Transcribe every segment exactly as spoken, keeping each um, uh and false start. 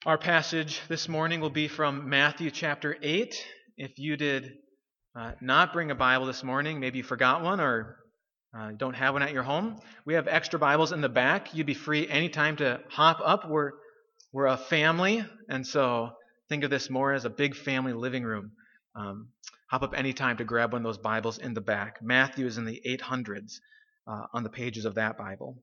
Our passage this morning will be from Matthew chapter eight. If you did uh, not bring a Bible this morning, maybe you forgot one or uh, don't have one at your home, we have extra Bibles in the back. You'd be free anytime to hop up. We're, we're a family, and so think of this more as a big family living room. Um, hop up anytime to grab one of those Bibles in the back. Matthew is in the eight hundreds uh, on the pages of that Bible.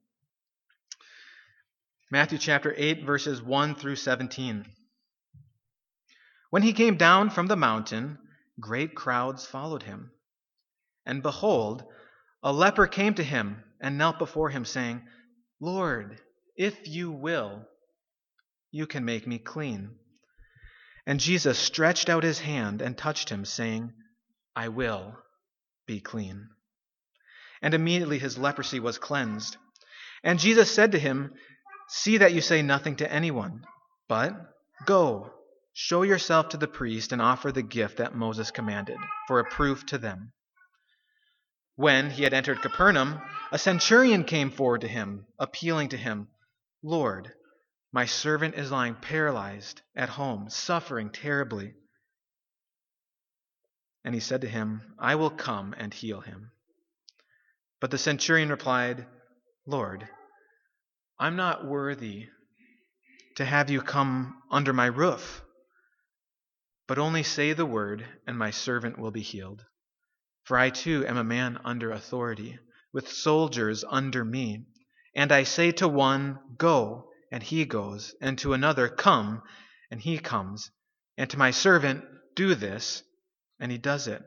Matthew chapter eight, verses one through seventeen. When he came down from the mountain, great crowds followed him. And behold, a leper came to him and knelt before him, saying, "Lord, if you will, you can make me clean." And Jesus stretched out his hand and touched him, saying, "I will, be clean." And immediately his leprosy was cleansed. And Jesus said to him, "See that you say nothing to anyone, but go, show yourself to the priest and offer the gift that Moses commanded, for a proof to them." When he had entered Capernaum, a centurion came forward to him, appealing to him, "Lord, my servant is lying paralyzed at home, suffering terribly." And he said to him, "I will come and heal him." But the centurion replied, "Lord, I'm not worthy to have you come under my roof, but only say the word, and my servant will be healed. For I too am a man under authority, with soldiers under me. And I say to one, 'Go,' and he goes, and to another, 'Come,' and he comes, and to my servant, 'Do this,' and he does it."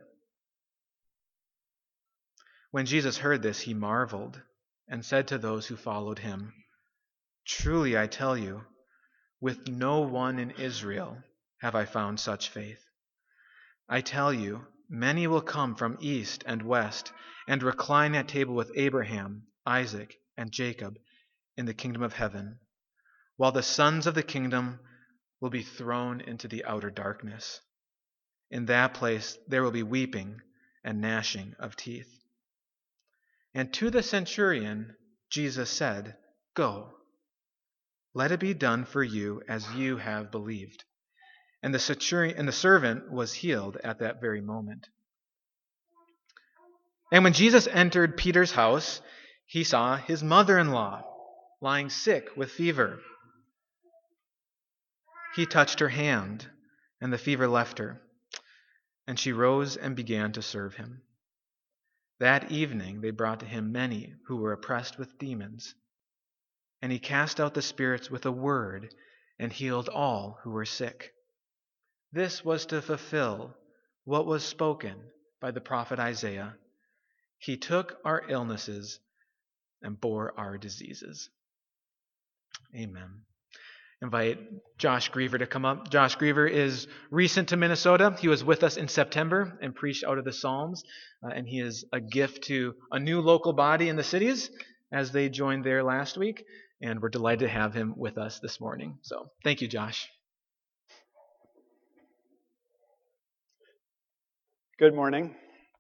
When Jesus heard this, he marveled, and said to those who followed him, "Truly I tell you, with no one in Israel have I found such faith. I tell you, many will come from east and west and recline at table with Abraham, Isaac, and Jacob in the kingdom of heaven, while the sons of the kingdom will be thrown into the outer darkness. In that place there will be weeping and gnashing of teeth." And to the centurion Jesus said, "Go, let it be done for you as you have believed." And the centurion and the servant was healed at that very moment. And when Jesus entered Peter's house, he saw his mother-in-law lying sick with fever. He touched her hand, and the fever left her, and she rose and began to serve him. That evening they brought to him many who were oppressed with demons, and he cast out the spirits with a word and healed all who were sick. This was to fulfill what was spoken by the prophet Isaiah. "He took our illnesses and bore our diseases." Amen. Invite Josh Griever to come up. Josh Griever is recent to Minnesota. He was with us in September and preached out of the Psalms, uh, and he is a gift to a new local body in the cities as they joined there last week, and we're delighted to have him with us this morning. So thank you, Josh. Good morning.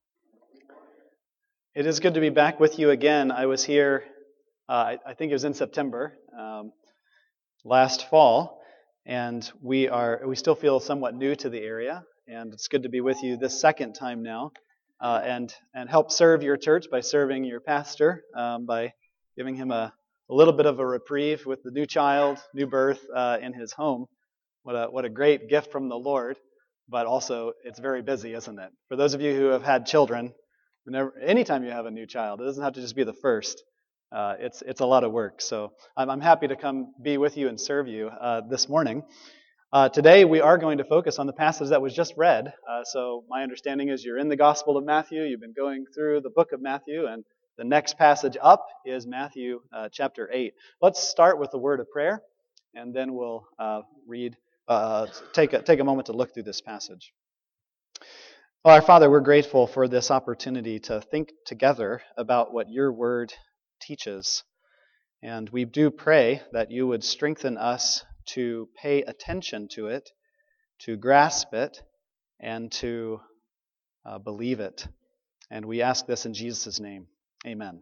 It is good to be back with you again. I was here, uh, I, I think it was in September, um, last fall, and we are we still feel somewhat new to the area, and it's good to be with you this second time now, uh, and and help serve your church by serving your pastor, um, by giving him a, a little bit of a reprieve with the new child, new birth uh, in his home. What a what a great gift from the Lord. But also, it's very busy, isn't it? For those of you who have had children, whenever, anytime you have a new child, it doesn't have to just be the first. Uh, it's it's a lot of work. So I'm, I'm happy to come be with you and serve you uh, this morning. Uh, today, we are going to focus on the passage that was just read. Uh, so my understanding is you're in the Gospel of Matthew. You've been going through the book of Matthew, and the next passage up is Matthew uh, chapter eight. Let's start with the word of prayer, and then we'll uh, read. Uh, take a, take a moment to look through this passage. Well, our Father, we're grateful for this opportunity to think together about what your word teaches. And we do pray that you would strengthen us to pay attention to it, to grasp it, and to uh, believe it. And we ask this in Jesus' name. Amen.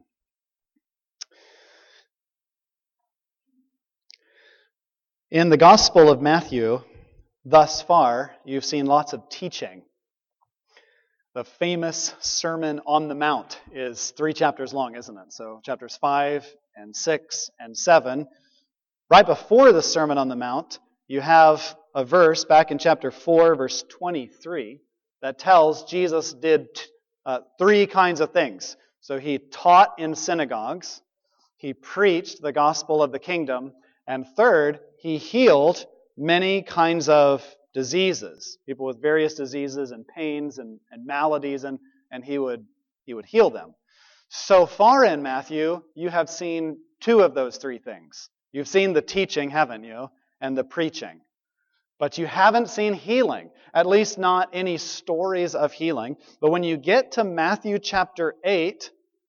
In the Gospel of Matthew, thus far, you've seen lots of teaching. The famous Sermon on the Mount is three chapters long, isn't it? So chapters five and six and seven. Right before the Sermon on the Mount, you have a verse back in chapter four, verse twenty-three, that tells Jesus did uh, three kinds of things. So he taught in synagogues, he preached the gospel of the kingdom, and third, he healed many kinds of diseases, people with various diseases and pains and, and maladies, and, and he would he would heal them. So far in Matthew, you have seen two of those three things. You've seen the teaching, haven't you, and the preaching. But you haven't seen healing, at least not any stories of healing. But when you get to Matthew chapter eight,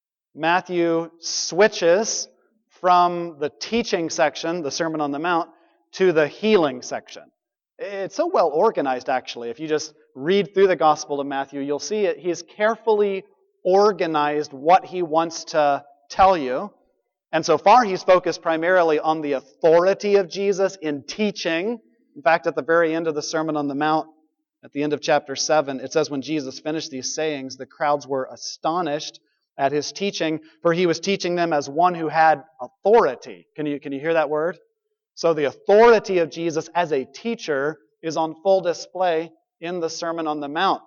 Matthew switches from the teaching section, the Sermon on the Mount, to the healing section. It's so well organized, actually. If you just read through the Gospel of Matthew, you'll see it. He's carefully organized what he wants to tell you. And so far, he's focused primarily on the authority of Jesus in teaching. In fact, at the very end of the Sermon on the Mount, at the end of chapter seven, it says when Jesus finished these sayings, the crowds were astonished at his teaching, for he was teaching them as one who had authority. Can you, can you hear that word? So the authority of Jesus as a teacher is on full display in the Sermon on the Mount.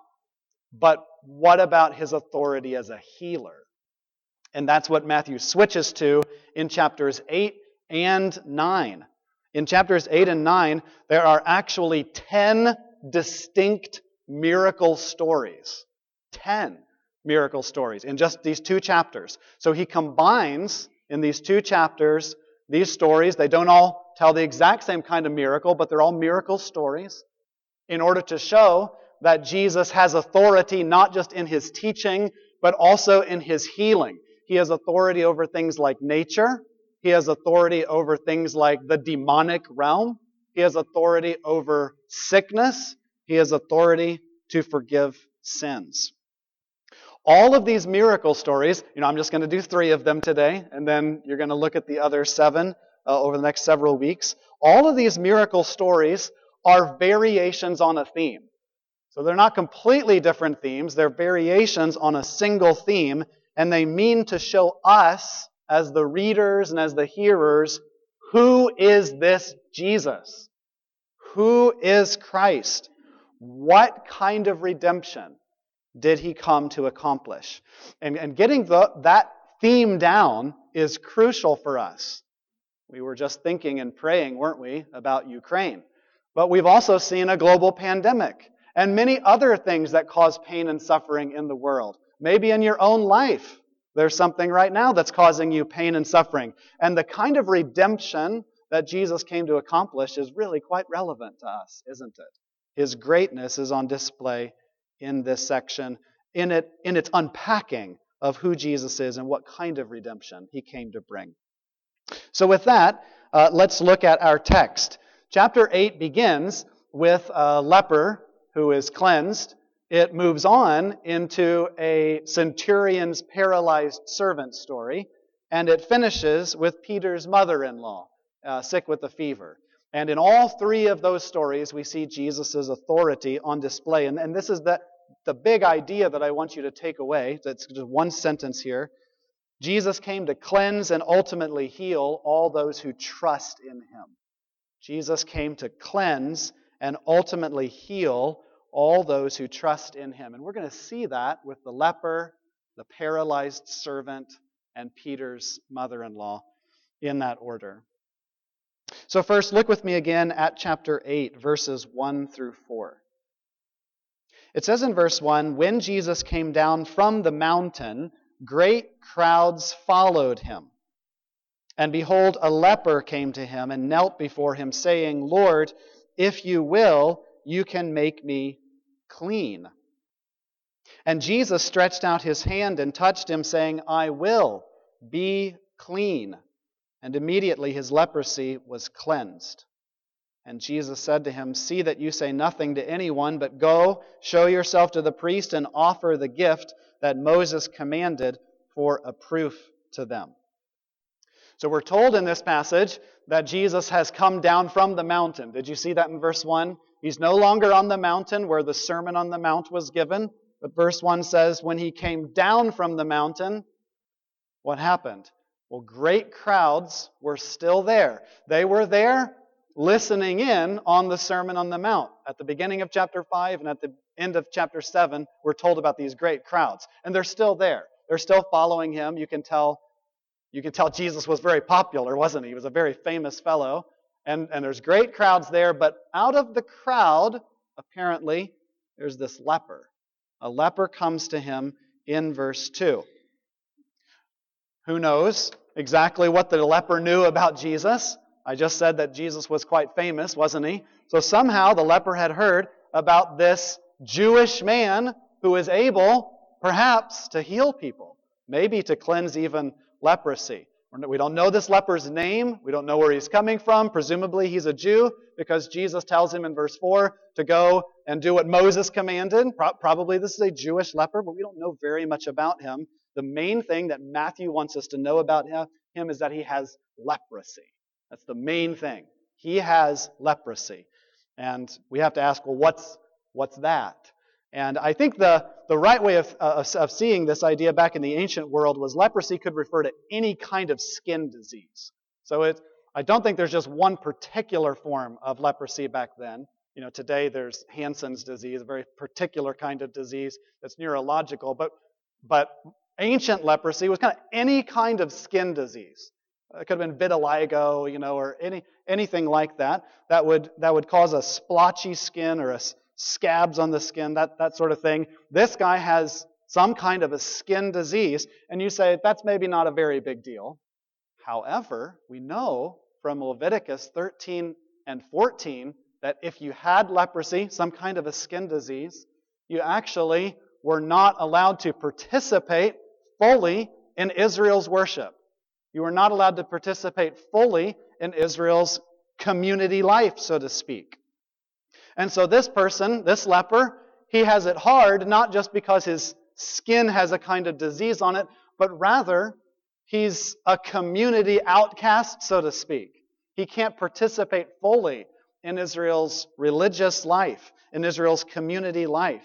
But what about his authority as a healer? And that's what Matthew switches to in chapters eight and nine. In chapters eight and nine, there are actually ten distinct miracle stories. Ten miracle stories in just these two chapters. So he combines in these two chapters these stories. They don't all tell the exact same kind of miracle, but they're all miracle stories in order to show that Jesus has authority not just in his teaching, but also in his healing. He has authority over things like nature. He has authority over things like the demonic realm. He has authority over sickness. He has authority to forgive sins. All of these miracle stories, you know, I'm just going to do three of them today, and then you're going to look at the other seven uh, over the next several weeks. All of these miracle stories are variations on a theme. So they're not completely different themes. They're variations on a single theme, and they mean to show us, as the readers and as the hearers, who is this Jesus? Who is Christ? What kind of redemption did he come to accomplish? And, and getting the, that theme down is crucial for us. We were just thinking and praying, weren't we, about Ukraine. But we've also seen a global pandemic and many other things that cause pain and suffering in the world. Maybe in your own life, there's something right now that's causing you pain and suffering. And the kind of redemption that Jesus came to accomplish is really quite relevant to us, isn't it? His greatness is on display in this section, in it, in its unpacking of who Jesus is and what kind of redemption he came to bring. So with that, uh, let's look at our text. Chapter eight begins with a leper who is cleansed. It moves on into a centurion's paralyzed servant story, and it finishes with Peter's mother-in-law, uh, sick with a fever. And in all three of those stories, we see Jesus' authority on display. And, and this is the, the big idea that I want you to take away. That's just one sentence here. Jesus came to cleanse and ultimately heal all those who trust in him. Jesus came to cleanse and ultimately heal all those who trust in him. And we're going to see that with the leper, the paralyzed servant, and Peter's mother-in-law in that order. So first, look with me again at chapter eight, verses one through four. It says in verse one, "When Jesus came down from the mountain, great crowds followed him. And behold, a leper came to him and knelt before him, saying, 'Lord, if you will, you can make me clean.' And Jesus stretched out his hand and touched him, saying, 'I will, be clean.' And immediately his leprosy was cleansed. And Jesus said to him, 'See that you say nothing to anyone, but go, show yourself to the priest, and offer the gift that Moses commanded for a proof to them.'" So we're told in this passage that Jesus has come down from the mountain. Did you see that in verse one? He's no longer on the mountain where the Sermon on the Mount was given. But verse one says, when he came down from the mountain, what happened? Well, great crowds were still there. They were there listening in on the Sermon on the Mount. At the beginning of chapter five and at the end of chapter seven, we're told about these great crowds. And they're still there. They're still following him. You can tell, you can tell Jesus was very popular, wasn't he? He was a very famous fellow. And, and there's great crowds there. But out of the crowd, apparently, there's this leper. A leper comes to him in verse two. Who knows exactly what the leper knew about Jesus? I just said that Jesus was quite famous, wasn't he? So somehow the leper had heard about this Jewish man who is able, perhaps, to heal people, maybe to cleanse even leprosy. We don't know this leper's name. We don't know where he's coming from. Presumably he's a Jew because Jesus tells him in verse four to go and do what Moses commanded. Pro- probably this is a Jewish leper, but we don't know very much about him. The main thing that Matthew wants us to know about him is that he has leprosy. That's the main thing. He has leprosy. And we have to ask, well, what's what's that? And I think the, the right way of, uh, of seeing this idea back in the ancient world was leprosy could refer to any kind of skin disease. So it, I don't think there's just one particular form of leprosy back then. You know, today there's Hansen's disease, a very particular kind of disease that's neurological. But, but ancient leprosy was kind of any kind of skin disease. It could have been vitiligo, you know, or any anything like that. That would that would cause a splotchy skin or a scabs on the skin, that, that sort of thing. This guy has some kind of a skin disease, and you say, that's maybe not a very big deal. However, we know from Leviticus thirteen and fourteen that if you had leprosy, some kind of a skin disease, you actually were not allowed to participate fully in Israel's worship. You were not allowed to participate fully in Israel's community life, so to speak. And so this person, this leper, he has it hard, not just because his skin has a kind of disease on it, but rather he's a community outcast, so to speak. He can't participate fully in Israel's religious life, in Israel's community life.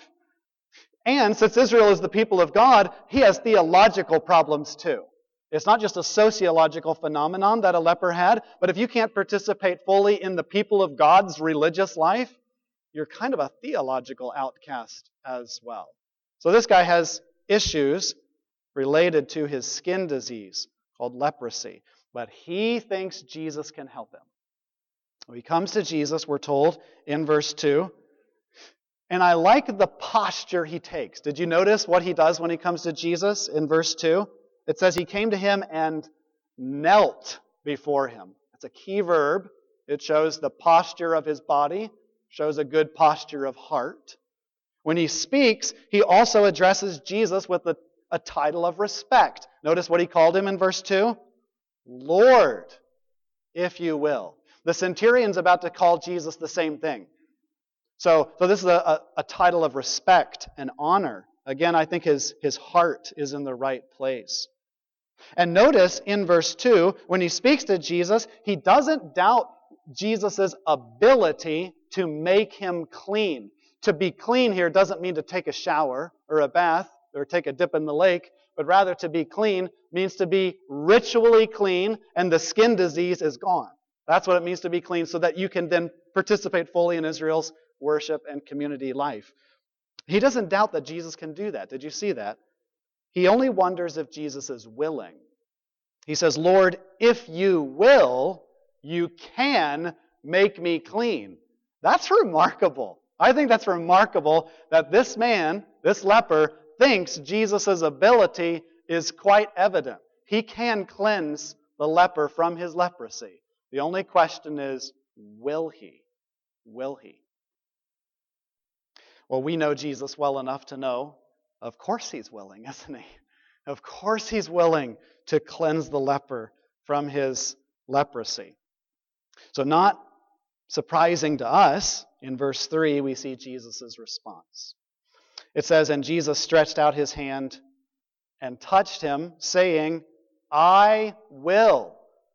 And since Israel is the people of God, he has theological problems too. It's not just a sociological phenomenon that a leper had, but if you can't participate fully in the people of God's religious life, you're kind of a theological outcast as well. So this guy has issues related to his skin disease called leprosy, but he thinks Jesus can help him. When he comes to Jesus, we're told in verse two, and I like the posture he takes. Did you notice what he does when he comes to Jesus in verse two? It says he came to him and knelt before him. That's a key verb. It shows the posture of his body, shows a good posture of heart. When he speaks, he also addresses Jesus with a, a title of respect. Notice what he called him in verse two? Lord, if you will. The centurion's about to call Jesus the same thing. So, so this is a, a, a title of respect and honor. Again, I think his, his heart is in the right place. And notice in verse two, when he speaks to Jesus, he doesn't doubt Jesus' ability to make him clean. To be clean here doesn't mean to take a shower or a bath or take a dip in the lake, but rather to be clean means to be ritually clean and the skin disease is gone. That's what it means to be clean, so that you can then participate fully in Israel's worship and community life. He doesn't doubt that Jesus can do that. Did you see that? He only wonders if Jesus is willing. He says, Lord, if you will, you can make me clean. That's remarkable. I think that's remarkable that this man, this leper, thinks Jesus' ability is quite evident. He can cleanse the leper from his leprosy. The only question is, will he? Will he? Well, we know Jesus well enough to know, of course he's willing, isn't he? Of course he's willing to cleanse the leper from his leprosy. So not surprising to us, in verse three, we see Jesus' response. It says, and Jesus stretched out his hand and touched him, saying, I will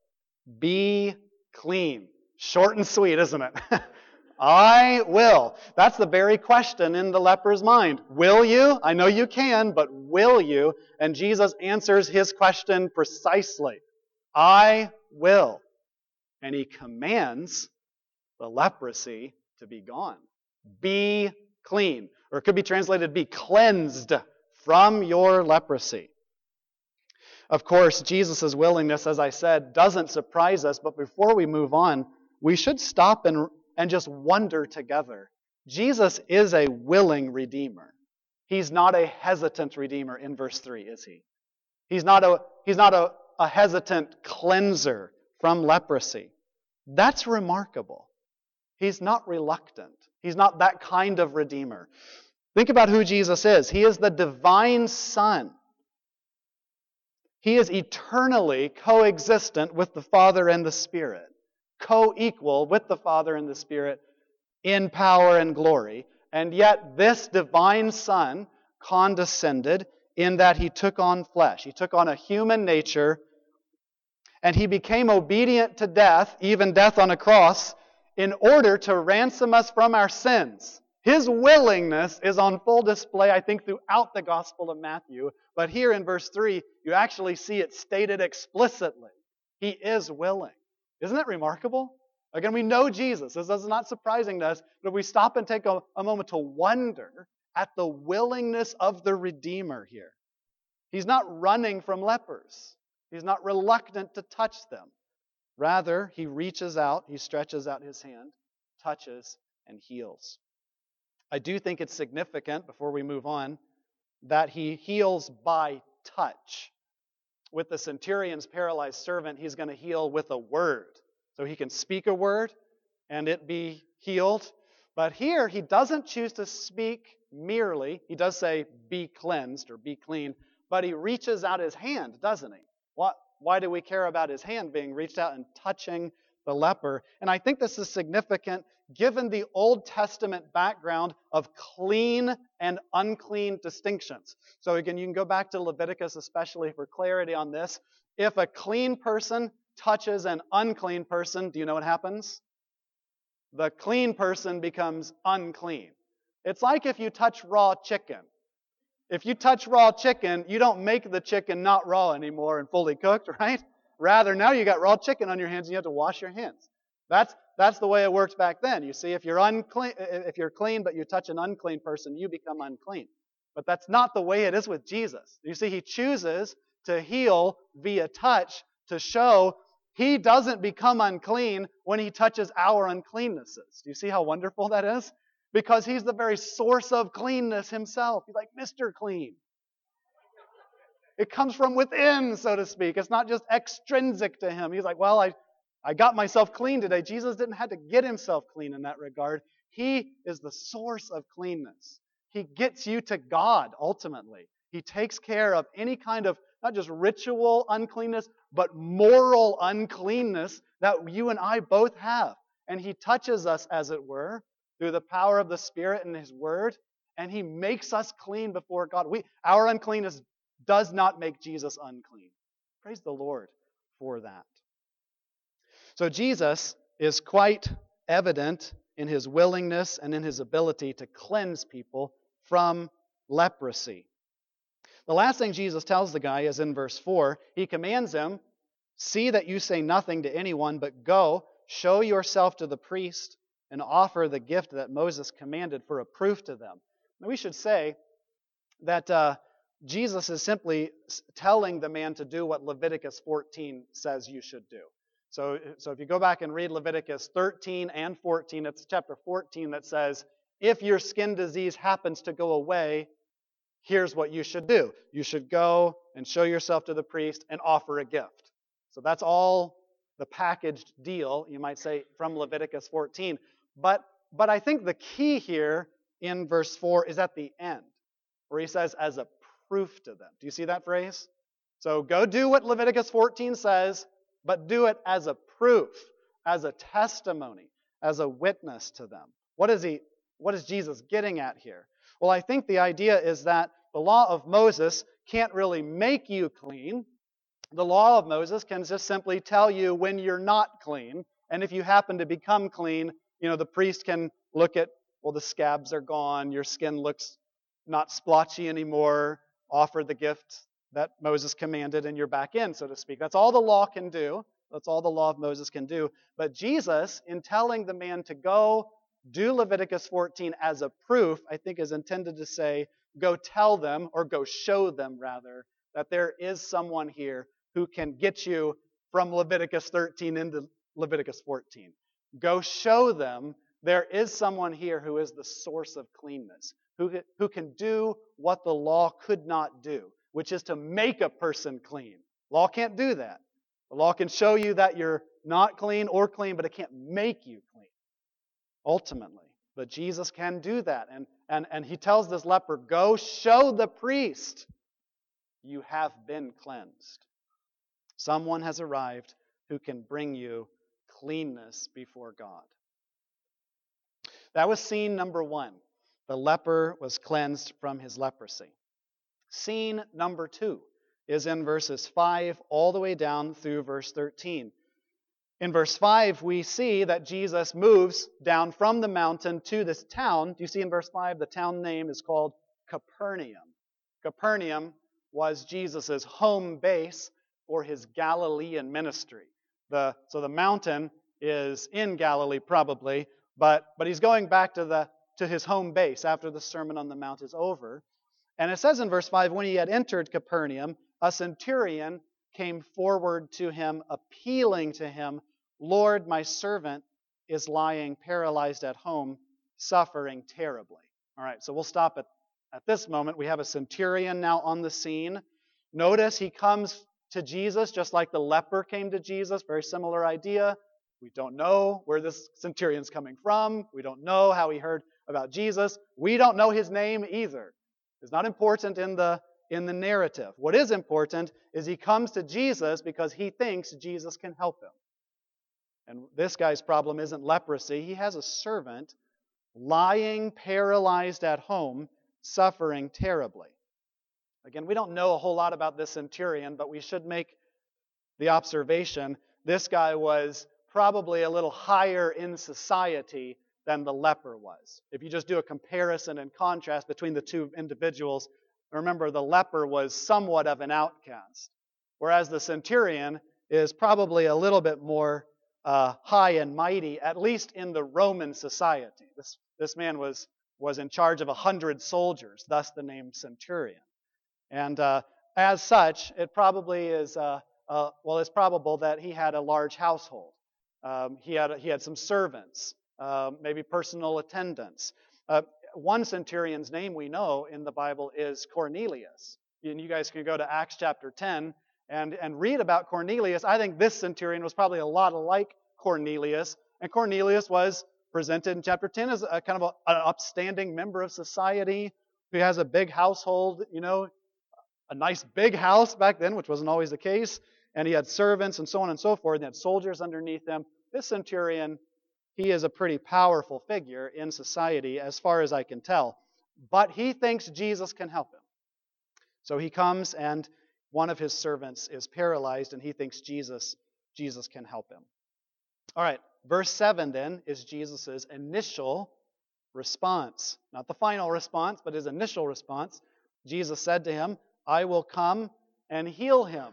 Be clean. Short and sweet, isn't it? I will. That's the very question in the leper's mind. Will you? I know you can, but will you? And Jesus answers his question precisely. I will. And he commands the leprosy to be gone. Be clean. Or it could be translated, be cleansed from your leprosy. Of course, Jesus' willingness, as I said, doesn't surprise us. But before we move on, we should stop and, and just wonder together. Jesus is a willing Redeemer. He's not a hesitant Redeemer in verse three, is he? He's not a, he's not a, a hesitant cleanser from leprosy. That's remarkable. He's not reluctant. He's not that kind of Redeemer. Think about who Jesus is. He is the divine Son. He is eternally coexistent with the Father and the Spirit, co-equal with the Father and the Spirit in power and glory. And yet this divine Son condescended in that he took on flesh. He took on a human nature, and he became obedient to death, even death on a cross, in order to ransom us from our sins. His willingness is on full display, I think, throughout the Gospel of Matthew. But here in verse three, you actually see it stated explicitly. He is willing. Isn't that remarkable? Again, we know Jesus. This is not surprising to us. But if we stop and take a, a moment to wonder at the willingness of the Redeemer here. He's not running from lepers. He's not reluctant to touch them. Rather, he reaches out, he stretches out his hand, touches, and heals. I do think it's significant, before we move on, that he heals by touch. With the centurion's paralyzed servant, he's going to heal with a word. So he can speak a word and it be healed. But here, he doesn't choose to speak merely. He does say, be cleansed or be clean. But he reaches out his hand, doesn't he? What, why do we care about his hand being reached out and touching the leper? And I think this is significant given the Old Testament background of clean and unclean distinctions. So again, you can go back to Leviticus especially for clarity on this. If a clean person touches an unclean person, do you know what happens? The clean person becomes unclean. It's like if you touch raw chicken. If you touch raw chicken, you don't make the chicken not raw anymore and fully cooked, right? Rather, now you got raw chicken on your hands and you have to wash your hands. That's that's the way it works back then. You see, if you're unclean, if you're clean but you touch an unclean person, you become unclean. But that's not the way it is with Jesus. You see, he chooses to heal via touch to show he doesn't become unclean when he touches our uncleannesses. Do you see how wonderful that is? Because he's the very source of cleanness himself. He's like Mister Clean. It comes from within, so to speak. It's not just extrinsic to him. He's like, well, I, I got myself clean today. Jesus didn't have to get himself clean in that regard. He is the source of cleanness. He gets you to God, ultimately. He takes care of any kind of, not just ritual uncleanness, but moral uncleanness that you and I both have. And he touches us, as it were, through the power of the Spirit and his word, and he makes us clean before God. We, our uncleanness does not make Jesus unclean. Praise the Lord for that. So Jesus is quite evident in his willingness and in his ability to cleanse people from leprosy. The last thing Jesus tells the guy is in verse four. He commands him, see that you say nothing to anyone, but go, show yourself to the priest, and offer the gift that Moses commanded for a proof to them. Now, we should say that uh, Jesus is simply telling the man to do what Leviticus fourteen says you should do. So, so if you go back and read Leviticus thirteen and fourteen, it's chapter fourteen that says, if your skin disease happens to go away, here's what you should do. You should go and show yourself to the priest and offer a gift. So that's all the packaged deal, you might say, from Leviticus fourteen. But, but I think the key here in verse four is at the end, where he says, as a proof to them. Do you see that phrase? So go do what Leviticus fourteen says, but do it as a proof, as a testimony, as a witness to them. What is he, what is Jesus getting at here? Well, I think the idea is that the law of Moses can't really make you clean, The law of Moses can just simply tell you when you're not clean. And if you happen to become clean, you know, the priest can look at, well, the scabs are gone, your skin looks not splotchy anymore, offer the gift that Moses commanded, and you're back in, so to speak. That's all the law can do. That's all the law of Moses can do. But Jesus, in telling the man to go do Leviticus fourteen as a proof, I think is intended to say, go tell them, or go show them rather, that there is someone here who can get you from Leviticus thirteen into Leviticus fourteen. Go show them there is someone here who is the source of cleanness, who, who can do what the law could not do, which is to make a person clean. Law can't do that. The law can show you that you're not clean or clean, but it can't make you clean, ultimately. But Jesus can do that. And, and, and he tells this leper, go show the priest you have been cleansed. Someone has arrived who can bring you cleanness before God. That was scene number one. The leper was cleansed from his leprosy. Scene number two is in verses five all the way down through verse thirteen. In verse five, we see that Jesus moves down from the mountain to this town. Do you see in verse five, the town name is called Capernaum. Capernaum was Jesus' home base for his Galilean ministry. The, so the mountain is in Galilee probably, but, but he's going back to, the, to his home base after the Sermon on the Mount is over. And it says in verse five, when he had entered Capernaum, a centurion came forward to him, appealing to him, Lord, my servant is lying paralyzed at home, suffering terribly. All right, so we'll stop at, at this moment. We have a centurion now on the scene. Notice he comes to Jesus just like the leper came to Jesus. Very similar idea. We don't know where this centurion's coming from. We don't know how he heard about Jesus. We don't know his name either. It's not important in the, in the narrative. What is important is he comes to Jesus because he thinks Jesus can help him. And this guy's problem isn't leprosy. He has a servant lying paralyzed at home, suffering terribly. Again, we don't know a whole lot about this centurion, but we should make the observation this guy was probably a little higher in society than the leper was. If you just do a comparison and contrast between the two individuals, remember the leper was somewhat of an outcast, whereas the centurion is probably a little bit more uh, high and mighty, at least in the Roman society. This, this man was, was in charge of a hundred soldiers, thus the name centurion. And uh, as such, it probably is, uh, uh, well, it's probable that he had a large household. Um, he had he had some servants, uh, maybe personal attendants. Uh, one centurion's name we know in the Bible is Cornelius. And you guys can go to Acts chapter ten and, and read about Cornelius. I think this centurion was probably a lot like Cornelius. And Cornelius was presented in chapter ten as a kind of a, an upstanding member of society who has a big household, you know, a nice big house back then, which wasn't always the case. And he had servants and so on and so forth. And he had soldiers underneath him. This centurion, he is a pretty powerful figure in society as far as I can tell. But he thinks Jesus can help him. So he comes and one of his servants is paralyzed and he thinks Jesus, Jesus can help him. All right, verse seven then is Jesus' initial response. Not the final response, but his initial response. Jesus said to him, I will come and heal him.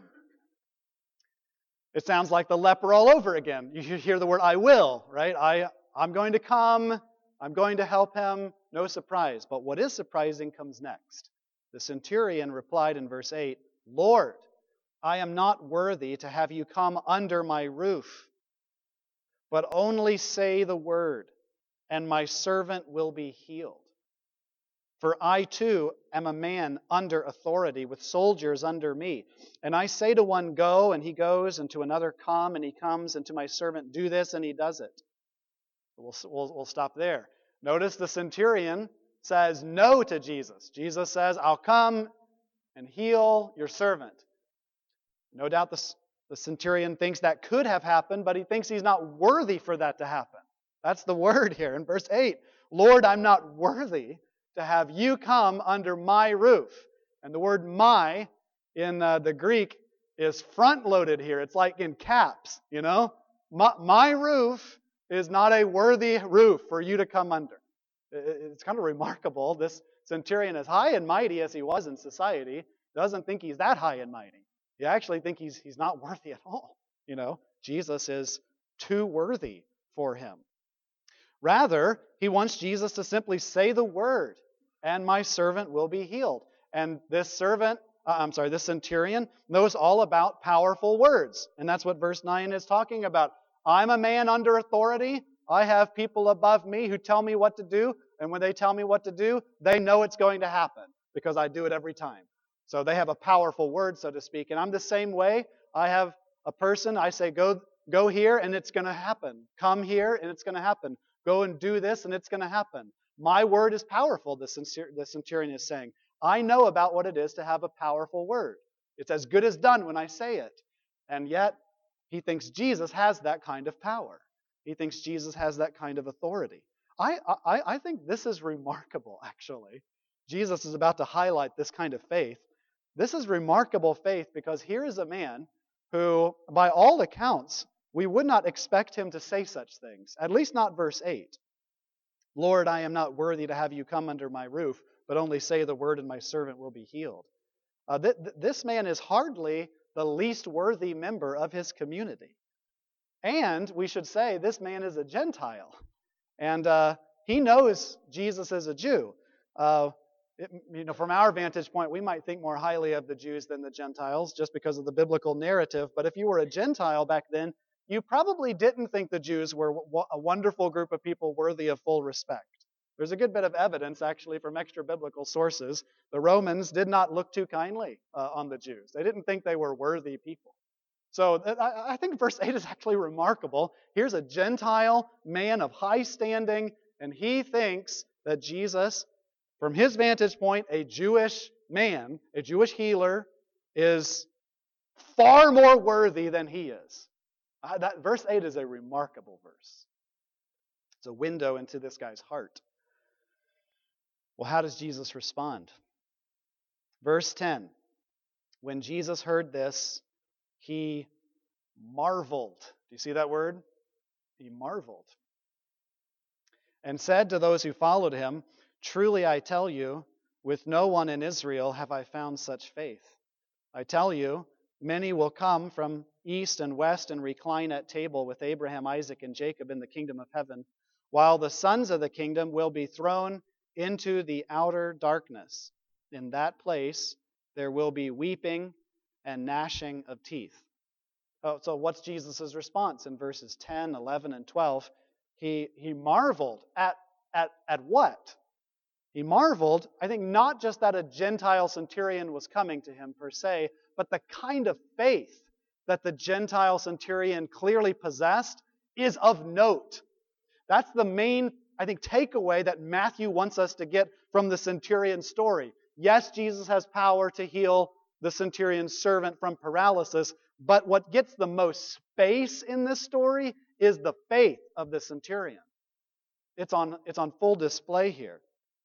It sounds like the leper all over again. You hear the word I will, right? I, I'm going to come. I'm going to help him. No surprise. But what is surprising comes next. The centurion replied in verse eight, Lord, I am not worthy to have you come under my roof, but only say the word, and my servant will be healed. For I too am a man under authority, with soldiers under me. And I say to one, go, and he goes, and to another, come, and he comes, and to my servant, do this, and he does it. We'll, we'll, we'll stop there. Notice the centurion says no to Jesus. Jesus says, I'll come and heal your servant. No doubt the, the centurion thinks that could have happened, but he thinks he's not worthy for that to happen. That's the word here in verse eight. Lord, I'm not worthy to have you come under my roof. And the word my in uh, the Greek is front-loaded here. It's like in caps, you know? My, my roof is not a worthy roof for you to come under. It's kind of remarkable. This centurion, as high and mighty as he was in society, doesn't think he's that high and mighty. He actually thinks he's, he's not worthy at all. You know, Jesus is too worthy for him. Rather, he wants Jesus to simply say the word, and my servant will be healed. And this servant, uh, I'm sorry, this centurion knows all about powerful words. And that's what verse nine is talking about. I'm a man under authority. I have people above me who tell me what to do. And when they tell me what to do, they know it's going to happen because I do it every time. So they have a powerful word, so to speak. And I'm the same way. I have a person, I say, go, go here, and it's going to happen. Come here, and it's going to happen. Go and do this, and it's going to happen. My word is powerful, the centurion is saying. I know about what it is to have a powerful word. It's as good as done when I say it. And yet, he thinks Jesus has that kind of power. He thinks Jesus has that kind of authority. I, I, I think this is remarkable, actually. Jesus is about to highlight this kind of faith. This is remarkable faith because here is a man who, by all accounts, we would not expect him to say such things. At least not verse eight. Lord, I am not worthy to have you come under my roof, but only say the word and my servant will be healed. Uh, th- th- this man is hardly the least worthy member of his community. And we should say this man is a Gentile. And uh, he knows Jesus is a Jew. Uh, it, you know, from our vantage point, we might think more highly of the Jews than the Gentiles just because of the biblical narrative. But if you were a Gentile back then, you probably didn't think the Jews were a wonderful group of people worthy of full respect. There's a good bit of evidence, actually, from extra-biblical sources. The Romans did not look too kindly uh, on the Jews. They didn't think they were worthy people. So I, I think verse eight is actually remarkable. Here's a Gentile man of high standing, and he thinks that Jesus, from his vantage point, a Jewish man, a Jewish healer, is far more worthy than he is. Uh, that verse eight is a remarkable verse. It's a window into this guy's heart. Well, how does Jesus respond? Verse ten. When Jesus heard this, he marveled. Do you see that word? He marveled. And said to those who followed him, truly I tell you, with no one in Israel have I found such faith. I tell you, many will come from east and west and recline at table with Abraham, Isaac, and Jacob in the kingdom of heaven, while the sons of the kingdom will be thrown into the outer darkness. In that place there will be weeping and gnashing of teeth. Oh, so what's Jesus' response in verses ten, eleven, and twelve? He, he marveled at, at, at what? He marveled, I think, not just that a Gentile centurion was coming to him per se, but the kind of faith that the Gentile centurion clearly possessed is of note. That's the main, I think, takeaway that Matthew wants us to get from the centurion story. Yes, Jesus has power to heal the centurion's servant from paralysis, but what gets the most space in this story is the faith of the centurion. It's on, it's on full display here.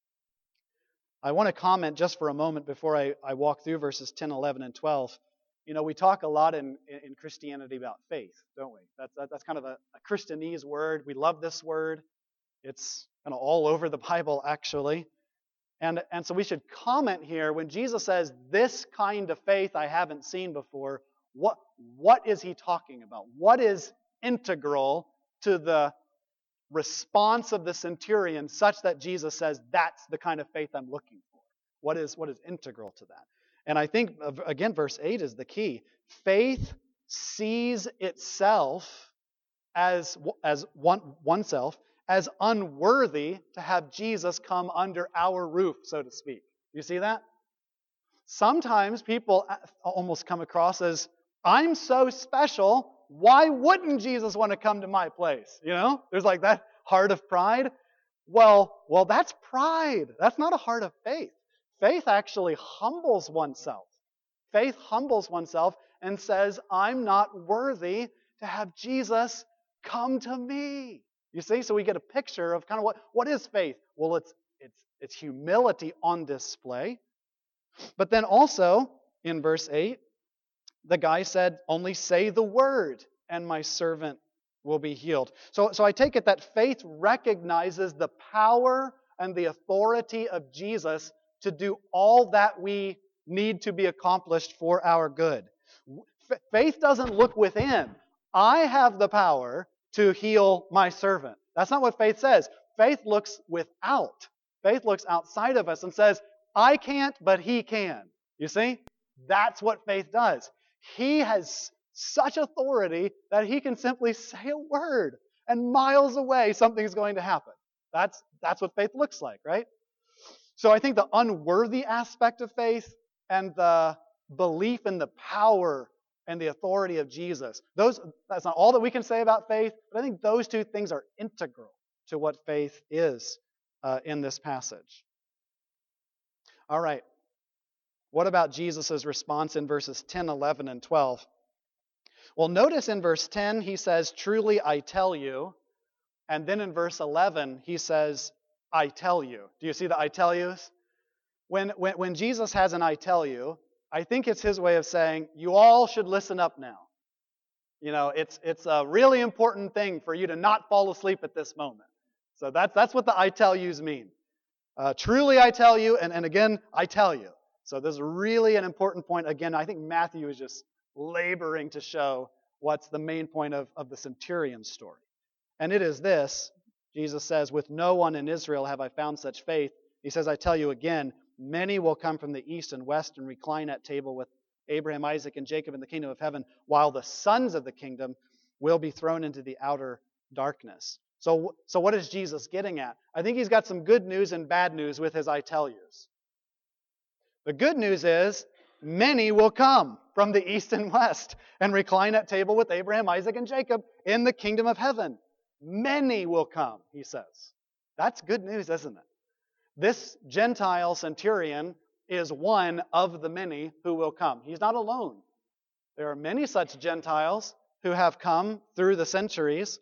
I want to comment just for a moment before I, I walk through verses ten, eleven, and twelve. You know, we talk a lot in, in Christianity about faith, don't we? That's, that, that's kind of a, a Christianese word. We love this word. It's kind of all over the Bible, actually. And, and so we should comment here when Jesus says, this kind of faith I haven't seen before, what, what is he talking about? What is integral to the response of the centurion such that Jesus says, that's the kind of faith I'm looking for? What is, what is integral to that? And I think, again, verse eight is the key. Faith sees itself as, as one, oneself as unworthy to have Jesus come under our roof, so to speak. You see that? Sometimes people almost come across as, I'm so special, why wouldn't Jesus want to come to my place? You know, there's like that heart of pride. Well, well, that's pride. That's not a heart of faith. Faith actually humbles oneself. Faith humbles oneself and says, I'm not worthy to have Jesus come to me. You see, so we get a picture of kind of what, what is faith? Well, it's, it's, it's humility on display. But then also, in verse eight, the guy said, only say the word and my servant will be healed. So, so I take it that faith recognizes the power and the authority of Jesus to do all that we need to be accomplished for our good. F- faith doesn't look within. I have the power to heal my servant. That's not what faith says. Faith looks without. Faith looks outside of us and says, I can't, but he can. You see? That's what faith does. He has such authority that he can simply say a word, and miles away something's going to happen. That's, that's what faith looks like, right? So I think the unworthy aspect of faith and the belief in the power and the authority of Jesus, those, that's not all that we can say about faith, but I think those two things are integral to what faith is uh, in this passage. All right. What about Jesus' response in verses ten, eleven, and twelve? Well, notice in verse ten, he says, truly I tell you. And then in verse eleven, he says, I tell you. Do you see the I tell yous? When, when, when Jesus has an I tell you, I think it's his way of saying, you all should listen up now. You know, it's, it's a really important thing for you to not fall asleep at this moment. So that's, that's what the I tell yous mean. Uh, truly I tell you, and, and again, I tell you. So this is really an important point. Again, I think Matthew is just laboring to show what's the main point of, of the centurion's story. And it is this. Jesus says, with no one in Israel have I found such faith. He says, I tell you again, many will come from the east and west and recline at table with Abraham, Isaac, and Jacob in the kingdom of heaven, while the sons of the kingdom will be thrown into the outer darkness. So, so what is Jesus getting at? I think he's got some good news and bad news with his I tell yous. The good news is, many will come from the east and west and recline at table with Abraham, Isaac, and Jacob in the kingdom of heaven. Many will come, he says. That's good news, isn't it? This Gentile centurion is one of the many who will come. He's not alone. There are many such Gentiles who have come through the centuries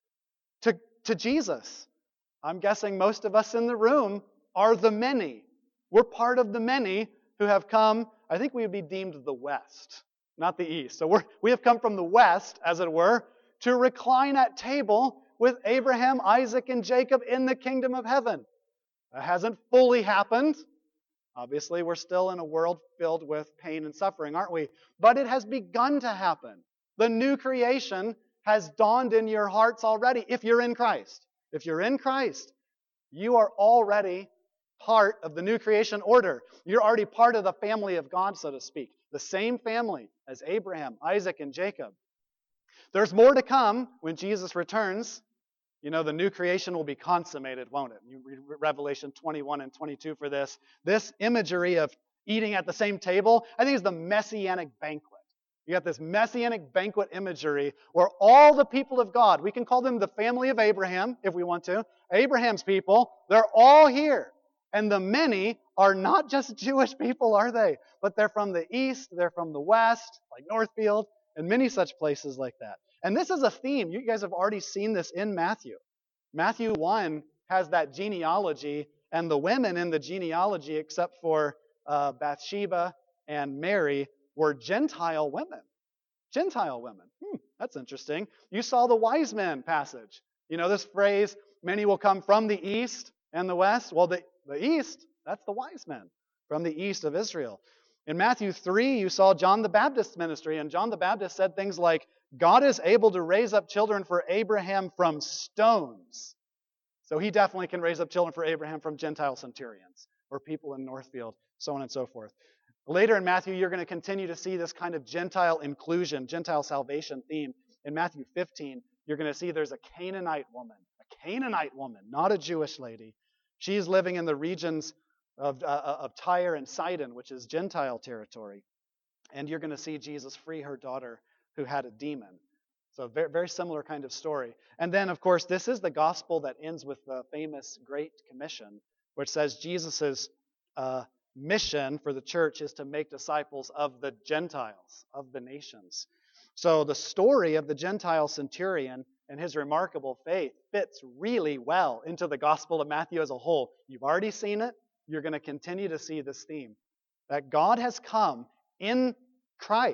to, to Jesus. I'm guessing most of us in the room are the many. We're part of the many who have come. I think we would be deemed the West, not the East. So we're, we have come from the West, as it were, to recline at table with Abraham, Isaac, and Jacob in the kingdom of heaven. That hasn't fully happened. Obviously, we're still in a world filled with pain and suffering, aren't we? But it has begun to happen. The new creation has dawned in your hearts already if you're in Christ. If you're in Christ, you are already part of the new creation order. You're already part of the family of God, so to speak. The same family as Abraham, Isaac, and Jacob. There's more to come when Jesus returns. You know, the new creation will be consummated, won't it? You read Revelation twenty-one and twenty-two for this. This imagery of eating at the same table, I think is the messianic banquet. You got this messianic banquet imagery where all the people of God, we can call them the family of Abraham if we want to, Abraham's people, they're all here. And the many are not just Jewish people, are they? But they're from the east, they're from the west, like Northfield, and many such places like that. And this is a theme. You guys have already seen this in Matthew. Matthew one has that genealogy, and the women in the genealogy, except for uh, Bathsheba and Mary, were Gentile women. Gentile women. Hmm, that's interesting. You saw the wise men passage. You know this phrase, many will come from the east and the west. Well, the, the east, that's the wise men from the east of Israel. In Matthew three, you saw John the Baptist's ministry, and John the Baptist said things like, God is able to raise up children for Abraham from stones. So he definitely can raise up children for Abraham from Gentile centurions or people in Northfield, so on and so forth. Later in Matthew, you're going to continue to see this kind of Gentile inclusion, Gentile salvation theme. In Matthew fifteen, you're going to see there's a Canaanite woman, a Canaanite woman, not a Jewish lady. She's living in the regions of, uh, of Tyre and Sidon, which is Gentile territory. And you're going to see Jesus free her daughter who had a demon. So very, very similar kind of story. And then, of course, this is the gospel that ends with the famous Great Commission, which says Jesus' uh, mission for the church is to make disciples of the Gentiles, of the nations. So the story of the Gentile centurion and his remarkable faith fits really well into the Gospel of Matthew as a whole. You've already seen it. You're going to continue to see this theme. That God has come in Christ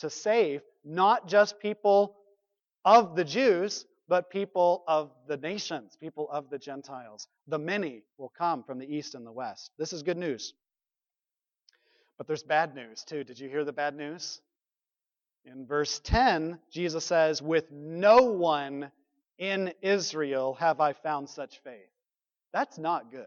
to save not just people of the Jews, but people of the nations, people of the Gentiles. The many will come from the east and the west. This is good news. But there's bad news too. Did you hear the bad news? In verse ten, Jesus says, "With no one in Israel have I found such faith." That's not good.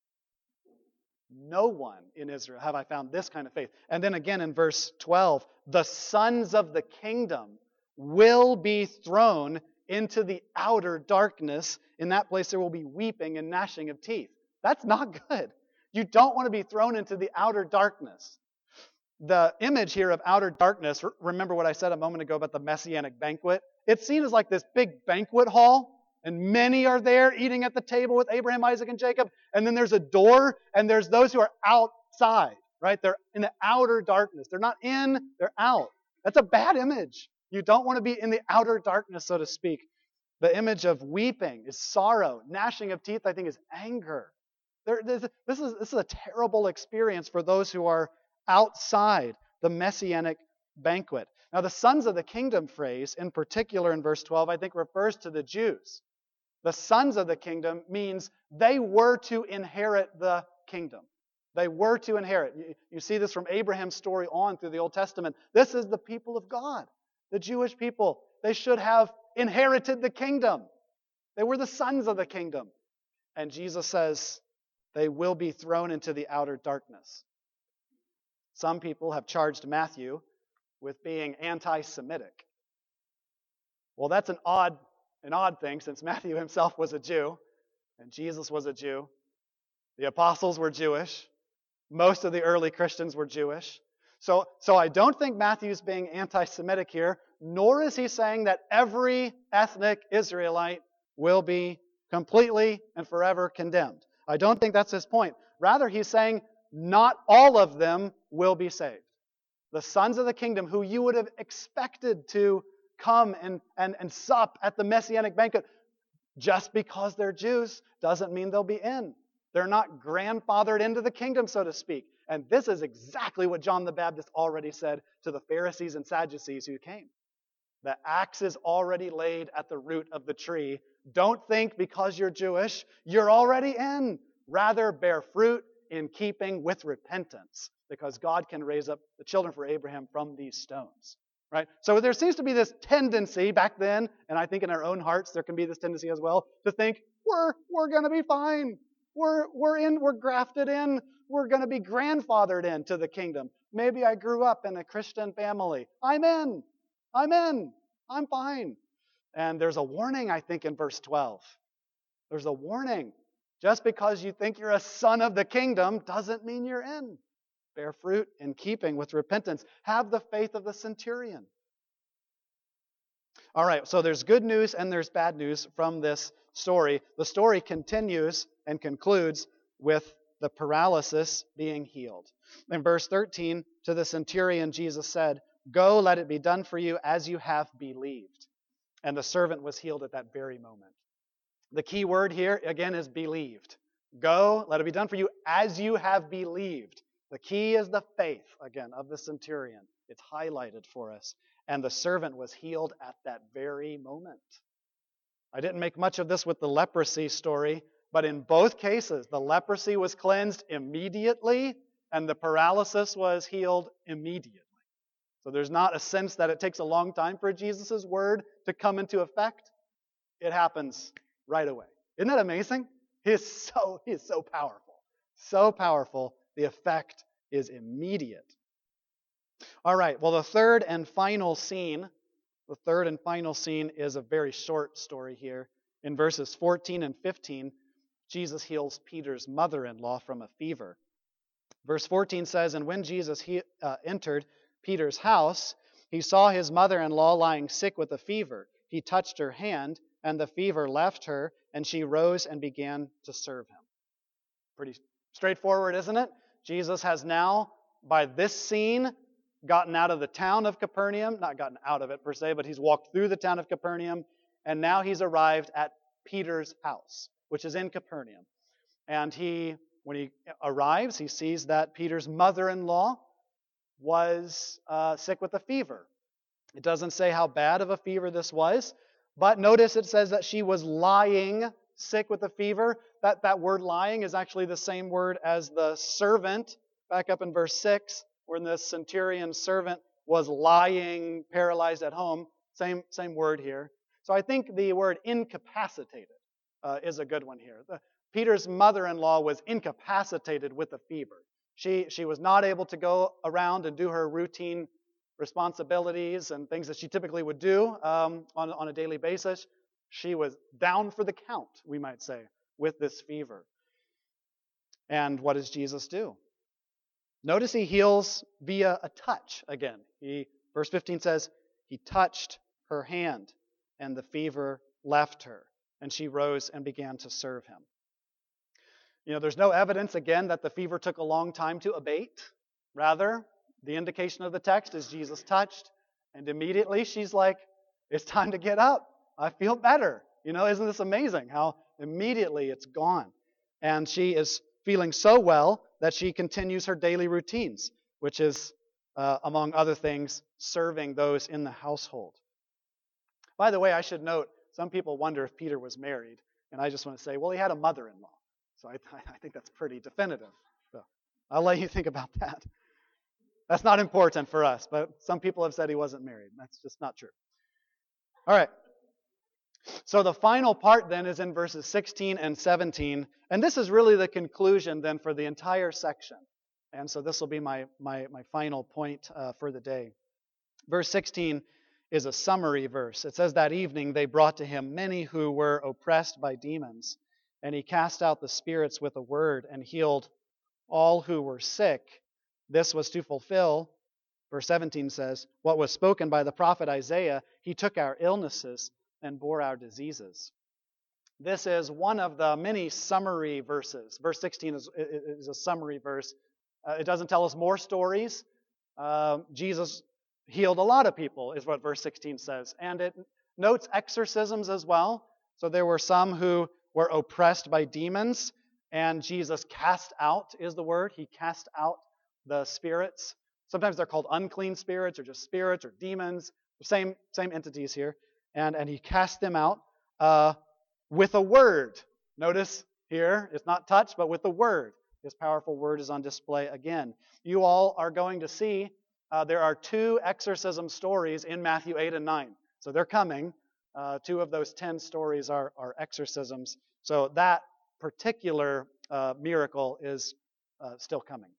No one in Israel have I found this kind of faith. And then again in verse twelve, "The sons of the kingdom will be thrown into the outer darkness. In that place there will be weeping and gnashing of teeth." That's not good. You don't want to be thrown into the outer darkness. The image here of outer darkness, remember what I said a moment ago about the Messianic banquet? It's seen as like this big banquet hall, and many are there eating at the table with Abraham, Isaac, and Jacob. And then there's a door, and there's those who are outside, right? They're in the outer darkness. They're not in, they're out. That's a bad image. You don't want to be in the outer darkness, so to speak. The image of weeping is sorrow. Gnashing of teeth, I think, is anger. There, this, is, this is a terrible experience for those who are outside the Messianic banquet. Now, the sons of the kingdom phrase, in particular in verse twelve, I think refers to the Jews. The sons of the kingdom means they were to inherit the kingdom. They were to inherit. You, you see this from Abraham's story on through the Old Testament. This is the people of God, the Jewish people. They should have inherited the kingdom. They were the sons of the kingdom. And Jesus says they will be thrown into the outer darkness. Some people have charged Matthew with being anti-Semitic. Well, that's an odd, an odd thing, since Matthew himself was a Jew, and Jesus was a Jew. The apostles were Jewish. Most of the early Christians were Jewish. So, so I don't think Matthew's being anti-Semitic here, nor is he saying that every ethnic Israelite will be completely and forever condemned. I don't think that's his point. Rather, he's saying not all of them will be saved. The sons of the kingdom, who you would have expected to come and, and, and sup at the Messianic banquet, just because they're Jews doesn't mean they'll be in. They're not grandfathered into the kingdom, so to speak. And this is exactly what John the Baptist already said to the Pharisees and Sadducees who came. The axe is already laid at the root of the tree. Don't think because you're Jewish, you're already in. Rather, bear fruit in keeping with repentance, because God can raise up the children for Abraham from these stones. Right? So there seems to be this tendency back then, and I think in our own hearts there can be this tendency as well, to think we're we're going to be fine. We're we're in. We're grafted in. We're going to be grandfathered into the kingdom. Maybe I grew up in a Christian family. I'm in. I'm in. I'm fine. And there's a warning, I think, in verse twelve. There's a warning. Just because you think you're a son of the kingdom doesn't mean you're in. Bear fruit in keeping with repentance. Have the faith of the centurion. All right, so there's good news and there's bad news from this story. The story continues and concludes with the paralysis being healed. In verse thirteen, to the centurion, Jesus said, "Go, let it be done for you as you have believed." And the servant was healed at that very moment. The key word here, again, is believed. Go, let it be done for you as you have believed. The key is the faith, again, of the centurion. It's highlighted for us. And the servant was healed at that very moment. I didn't make much of this with the leprosy story, but in both cases, the leprosy was cleansed immediately, and the paralysis was healed immediately. So there's not a sense that it takes a long time for Jesus' word to come into effect. It happens right away. Isn't that amazing? He is so, he is so powerful. So powerful, the effect is immediate. All right, well, the third and final scene, the third and final scene is a very short story here. In verses fourteen and fifteen, Jesus heals Peter's mother-in-law from a fever. Verse fourteen says, "And when Jesus he, uh, entered Peter's house, he saw his mother-in-law lying sick with a fever. He touched her hand, and the fever left her, and she rose and began to serve him." Pretty straightforward, isn't it? Jesus has now, by this scene, gotten out of the town of Capernaum. Not gotten out of it per se, but he's walked through the town of Capernaum, and now he's arrived at Peter's house, which is in Capernaum. And he, when he arrives, he sees that Peter's mother-in-law was uh, sick with a fever. It doesn't say how bad of a fever this was, but notice it says that she was lying sick with a fever. That, that word lying is actually the same word as the servant, back up in verse six, when the centurion servant was lying paralyzed at home. Same, same word here. So I think the word incapacitated uh, is a good one here. The, Peter's mother-in-law was incapacitated with a fever. She, she was not able to go around and do her routine responsibilities and things that she typically would do um, on, on a daily basis. She was down for the count, we might say, with this fever. And what does Jesus do? Notice he heals via a touch again. He, verse fifteen says, he touched her hand, and the fever left her, and she rose and began to serve him. You know, there's no evidence, again, that the fever took a long time to abate. Rather, the indication of the text is Jesus touched, and immediately she's like, it's time to get up. I feel better. You know, isn't this amazing how immediately it's gone? And she is feeling so well that she continues her daily routines, which is, uh, among other things, serving those in the household. By the way, I should note, some people wonder if Peter was married, and I just want to say, well, he had a mother-in-law. So I, I think that's pretty definitive. So I'll let you think about that. That's not important for us, but some people have said he wasn't married. That's just not true. All right. So the final part then is in verses sixteen and seventeen, and this is really the conclusion then for the entire section. And so this will be my, my, my final point uh, for the day. Verse sixteen is a summary verse. It says, that evening they brought to him many who were oppressed by demons, and he cast out the spirits with a word and healed all who were sick. This was to fulfill, verse seventeen says, what was spoken by the prophet Isaiah. He took our illnesses and bore our diseases. This is one of the many summary verses. Verse sixteen is, is a summary verse. Uh, it doesn't tell us more stories. Uh, Jesus healed a lot of people, is what verse sixteen says. And it notes exorcisms as well. So there were some who were oppressed by demons, and Jesus cast out is the word. He cast out the spirits. Sometimes they're called unclean spirits or just spirits or demons. Same, same entities here. And, and he cast them out uh, with a word. Notice here, it's not touch, but with a word. His powerful word is on display again. You all are going to see uh, there are two exorcism stories in Matthew eight and nine. So they're coming. Uh, two of those ten stories are, are exorcisms. So that particular uh, miracle is uh, still coming.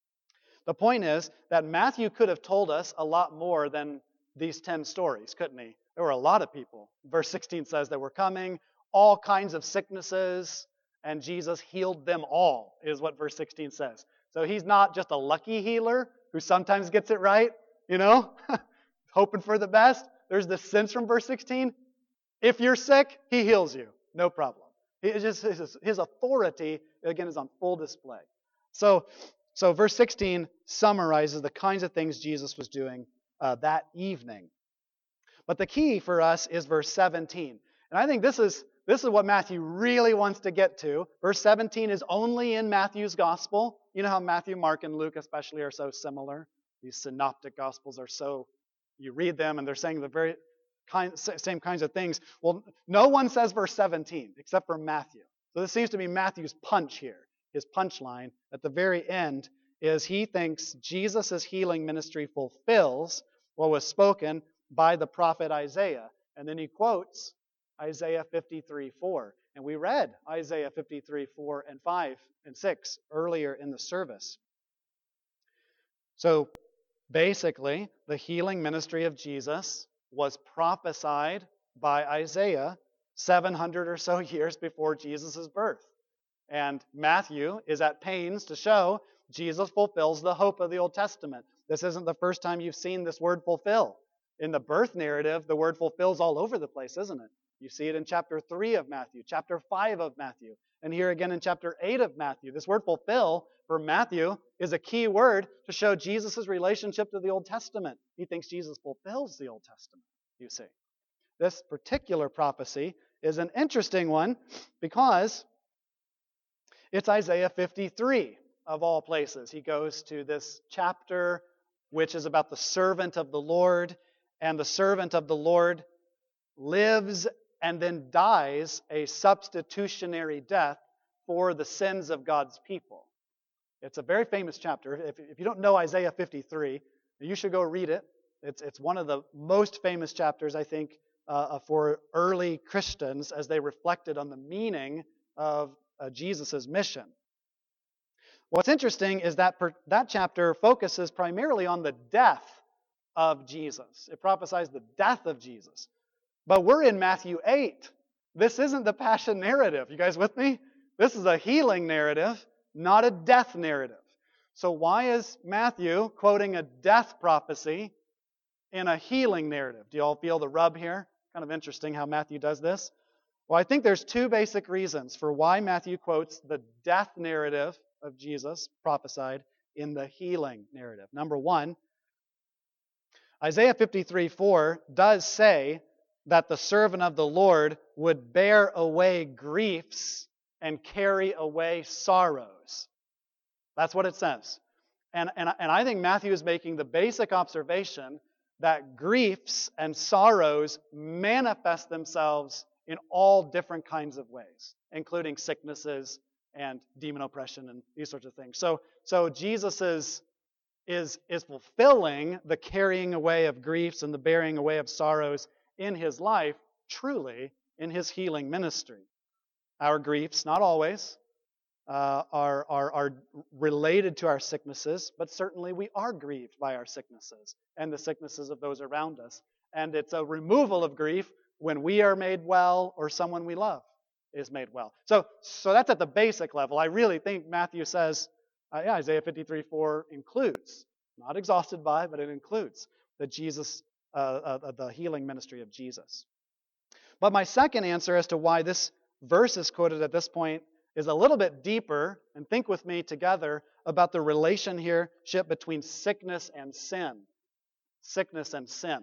The point is that Matthew could have told us a lot more than these ten stories, couldn't he? There were a lot of people. Verse sixteen says that were coming, all kinds of sicknesses, and Jesus healed them all, is what verse sixteen says. So he's not just a lucky healer who sometimes gets it right, you know, hoping for the best. There's this sense from verse sixteen. If you're sick, he heals you. No problem. It's just his, his authority, again, is on full display. So, so verse sixteen summarizes the kinds of things Jesus was doing uh, that evening. But the key for us is verse seventeen. And I think this is, this is what Matthew really wants to get to. Verse seventeen is only in Matthew's gospel. You know how Matthew, Mark, and Luke especially are so similar? These synoptic gospels are so, you read them and they're saying the very kind, same kinds of things. Well, no one says verse seventeen except for Matthew. So this seems to be Matthew's punch here. His punchline at the very end is he thinks Jesus' healing ministry fulfills what was spoken by the prophet Isaiah. And then he quotes Isaiah fifty-three four. And we read Isaiah fifty-three four and five and six earlier in the service. So basically, the healing ministry of Jesus was prophesied by Isaiah seven hundred or so years before Jesus' birth. And Matthew is at pains to show Jesus fulfills the hope of the Old Testament. This isn't the first time you've seen this word fulfill. In the birth narrative, the word fulfills all over the place, isn't it? You see it in chapter three of Matthew, chapter five of Matthew, and here again in chapter eight of Matthew. This word fulfill for Matthew is a key word to show Jesus' relationship to the Old Testament. He thinks Jesus fulfills the Old Testament, you see. This particular prophecy is an interesting one because it's Isaiah fifty-three of all places. He goes to this chapter which is about the servant of the Lord, and the servant of the Lord lives and then dies a substitutionary death for the sins of God's people. It's a very famous chapter. If, if you don't know Isaiah fifty-three, you should go read it. It's, it's one of the most famous chapters, I think, uh, for early Christians as they reflected on the meaning of uh, Jesus' mission. What's interesting is that per, that chapter focuses primarily on the death of Jesus. It prophesies the death of Jesus. But we're in Matthew eight. This isn't the passion narrative. You guys with me? This is a healing narrative, not a death narrative. So why is Matthew quoting a death prophecy in a healing narrative? Do you all feel the rub here? Kind of interesting how Matthew does this. Well, I think there's two basic reasons for why Matthew quotes the death narrative of Jesus prophesied in the healing narrative. Number one, Isaiah fifty-three four does say that the servant of the Lord would bear away griefs and carry away sorrows. That's what it says. And, and, and I think Matthew is making the basic observation that griefs and sorrows manifest themselves in all different kinds of ways, including sicknesses and demon oppression and these sorts of things. So, so Jesus is, is, is fulfilling the carrying away of griefs and the bearing away of sorrows in his life, truly in his healing ministry. Our griefs, not always, uh, are, are, are related to our sicknesses, but certainly we are grieved by our sicknesses and the sicknesses of those around us. And it's a removal of grief when we are made well or someone we love is made well. So, so that's at the basic level. I really think Matthew says, uh, yeah, Isaiah fifty-three four includes, not exhausted by, but it includes the Jesus, uh, uh, the healing ministry of Jesus. But my second answer as to why this verse is quoted at this point is a little bit deeper, and think with me together about the relationship between sickness and sin. Sickness and sin.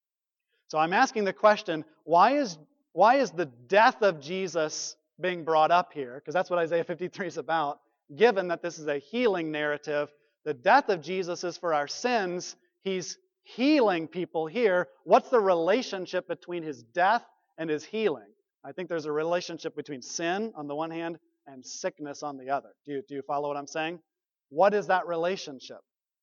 So I'm asking the question, why is, why is the death of Jesus being brought up here? Because that's what Isaiah fifty-three is about. Given that this is a healing narrative, the death of Jesus is for our sins. He's healing people here. What's the relationship between his death and his healing? I think there's a relationship between sin on the one hand and sickness on the other. Do you, do you follow what I'm saying? What is that relationship?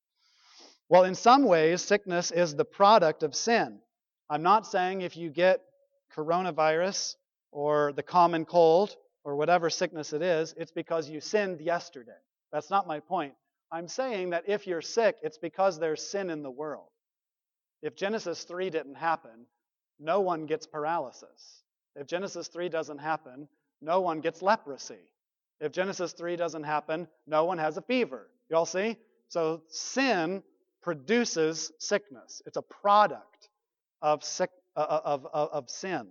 Well, in some ways, sickness is the product of sin. I'm not saying if you get coronavirus or the common cold or whatever sickness it is, it's because you sinned yesterday. That's not my point. I'm saying that if you're sick, it's because there's sin in the world. If Genesis three didn't happen, no one gets paralysis. If Genesis three doesn't happen, no one gets leprosy. If Genesis three doesn't happen, no one has a fever. You all see? So sin produces sickness. It's a product of, sick, uh, of, of, of sin.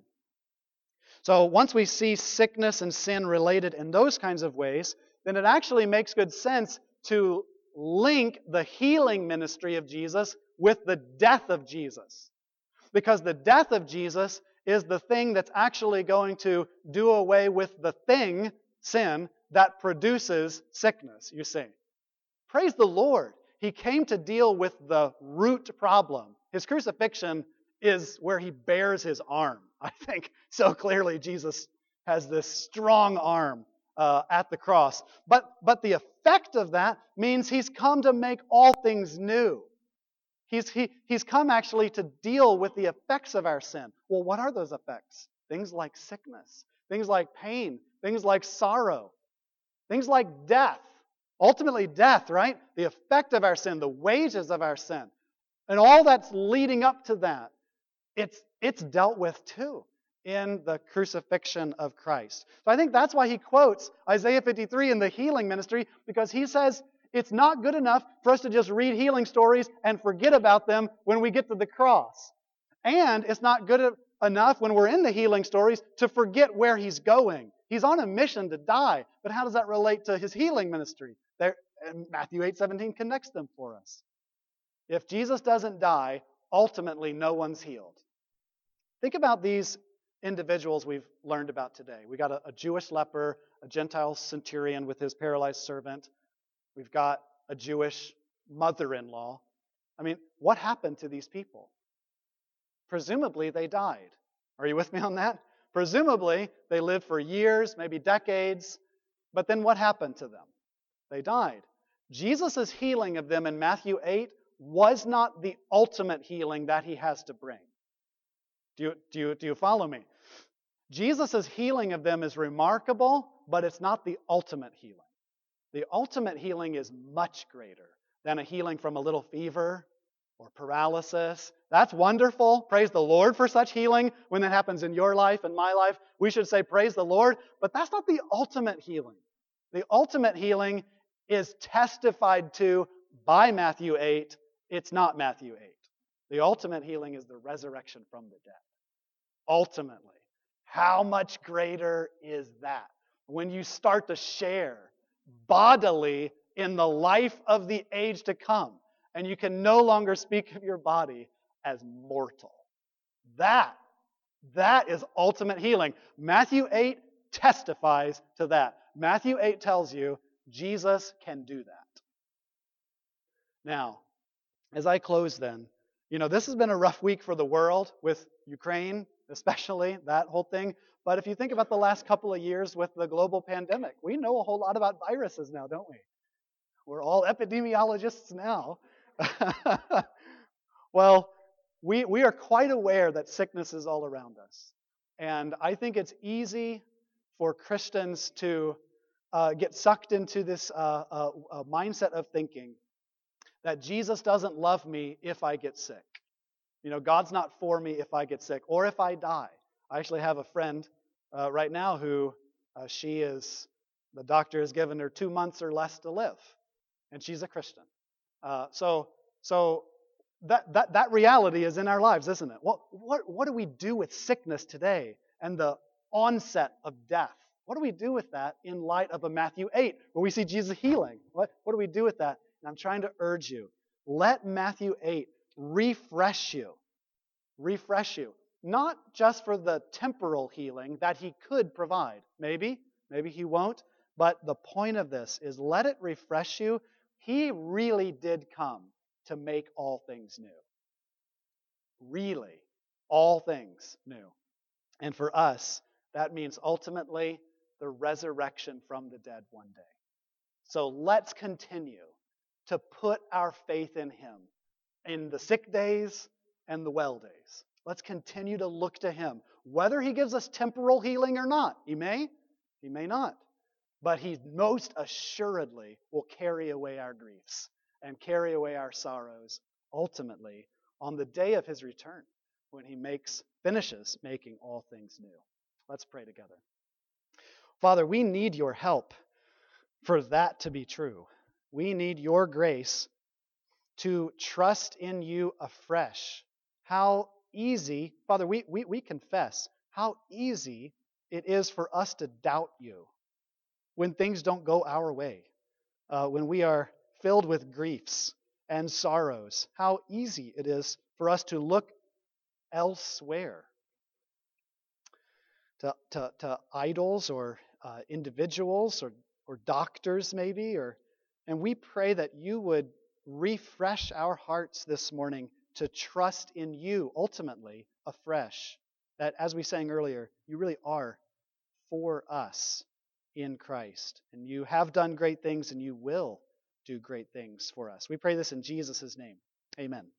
So once we see sickness and sin related in those kinds of ways, then it actually makes good sense to link the healing ministry of Jesus with the death of Jesus. Because the death of Jesus is the thing that's actually going to do away with the thing, sin, that produces sickness, you see. Praise the Lord. He came to deal with the root problem. His crucifixion is where he bears his arm. I think so clearly Jesus has this strong arm uh, at the cross. But, but the effect of that means he's come to make all things new. He's, he, he's come actually to deal with the effects of our sin. Well, what are those effects? Things like sickness, things like pain, things like sorrow, things like death. Ultimately death, right? The effect of our sin, the wages of our sin. And all that's leading up to that, it's, it's dealt with too in the crucifixion of Christ. So I think that's why he quotes Isaiah fifty-three in the healing ministry, because he says, it's not good enough for us to just read healing stories and forget about them when we get to the cross. And it's not good enough when we're in the healing stories to forget where he's going. He's on a mission to die. But how does that relate to his healing ministry? There, Matthew eight seventeen connects them for us. If Jesus doesn't die, ultimately no one's healed. Think about these individuals we've learned about today. We got a, a Jewish leper, a Gentile centurion with his paralyzed servant. We've got a Jewish mother-in-law. I mean, what happened to these people? presumably they died. Are you with me on that? Presumably they lived for years, maybe decades, but then what happened to them? They died. Jesus' healing of them in Matthew eight was not the ultimate healing that he has to bring. Do you, do you, do you follow me? Jesus' healing of them is remarkable, but it's not the ultimate healing. The ultimate healing is much greater than a healing from a little fever or paralysis. That's wonderful. Praise the Lord for such healing. When that happens in your life and my life, we should say praise the Lord. But that's not the ultimate healing. The ultimate healing is testified to by Matthew eight. It's not Matthew eight. The ultimate healing is the resurrection from the dead. Ultimately. How much greater is that? When you start to share bodily in the life of the age to come, and you can no longer speak of your body as mortal. That, that is ultimate healing. Matthew eight testifies to that. Matthew eight tells you Jesus can do that. Now, as I close then, you know, this has been a rough week for the world with Ukraine, especially, that whole thing. But if you think about the last couple of years with the global pandemic, we know a whole lot about viruses now, don't we? We're all epidemiologists now. Well, we, we are quite aware that sickness is all around us. And I think it's easy for Christians to uh, get sucked into this uh, uh, uh, mindset of thinking that Jesus doesn't love me if I get sick. You know, God's not for me if I get sick or if I die. I actually have a friend uh, right now who uh, she is, the doctor has given her two months or less to live. And she's a Christian. Uh, so so that, that, that reality is in our lives, isn't it? What, what, what do we do with sickness today and the onset of death? What do we do with that in light of a Matthew eight where we see Jesus healing? What, what do we do with that? And I'm trying to urge you, let Matthew eight refresh you. Refresh you. Not just for the temporal healing that he could provide. Maybe, maybe he won't. But the point of this is let it refresh you. He really did come to make all things new. Really, all things new. And for us, that means ultimately the resurrection from the dead one day. So let's continue to put our faith in him in the sick days and the well days. Let's continue to look to him. Whether he gives us temporal healing or not, he may, he may not. But he most assuredly will carry away our griefs and carry away our sorrows ultimately on the day of his return when he makes, finishes making all things new. Let's pray together. Father, we need your help for that to be true. We need your grace to trust in you afresh. How easy, Father, we, we, we confess how easy it is for us to doubt you when things don't go our way, uh, when we are filled with griefs and sorrows. How easy it is for us to look elsewhere, to, to, to idols or uh, individuals or, or doctors maybe, or and we pray that you would refresh our hearts this morning to trust in you ultimately afresh. That, as we sang earlier, you really are for us in Christ. And you have done great things and you will do great things for us. We pray this in Jesus' name. Amen.